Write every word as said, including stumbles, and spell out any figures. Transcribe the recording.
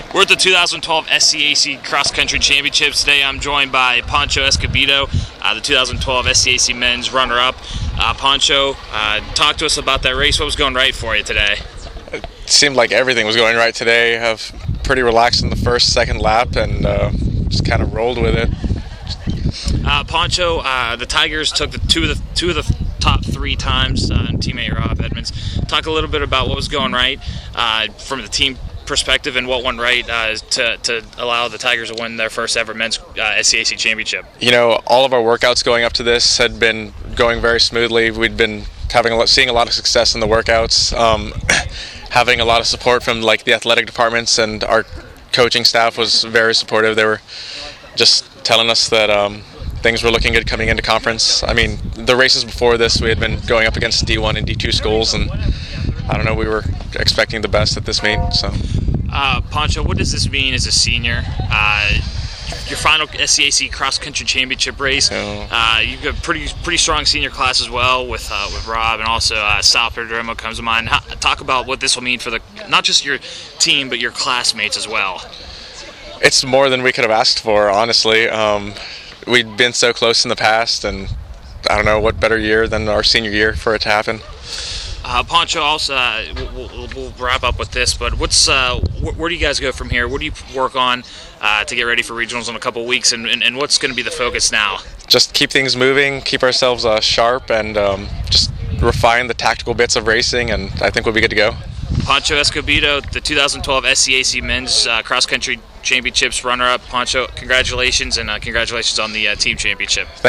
We're at the two thousand twelve S C A C Cross Country Championships. Today I'm joined by Pancho Escobedo, uh, the two thousand twelve S C A C Men's runner-up. Uh, Pancho, uh, talk to us about that race. What was going right for you today? It seemed like everything was going right today. I have pretty relaxed in the first, second lap, and uh, just kind of rolled with it. Uh, Pancho, uh, the Tigers took the two of the two of the top three times. Uh, teammate Rob Edmonds. Talk a little bit about what was going right uh, from the team perspective and what went right uh, to, to allow the Tigers to win their first ever men's uh, S C A C championship. You know, all of our workouts going up to this had been going very smoothly. We'd been having a lot, seeing a lot of success in the workouts, um, having a lot of support from like the athletic departments, and our coaching staff was very supportive. They were just telling us that um, things were looking good coming into conference. I mean, the races before this, we had been going up against D one and D two schools, and I don't know, we were expecting the best at this meet. So, uh, Pancho, what does this mean as a senior? Uh, your final S C A C Cross Country Championship race. Uh, you've got pretty pretty strong senior class as well with uh, with Rob, and also uh, Sal Perdomo comes to mind. How, talk about what this will mean for the not just your team but your classmates as well. It's more than we could have asked for, honestly. Um, we'd been so close in the past, and I don't know what better year than our senior year for it to happen. Uh, Pancho, also, uh, we'll, we'll, we'll wrap up with this, but what's uh, wh- where do you guys go from here? What do you work on uh, to get ready for regionals in a couple of weeks, and, and, and what's going to be the focus now? Just keep things moving, keep ourselves uh, sharp, and um, just refine the tactical bits of racing, and I think we'll be good to go. Pancho Escobedo, the two thousand twelve S C A C Men's uh, Cross Country Championships runner-up. Pancho, congratulations, and uh, congratulations on the uh, team championship.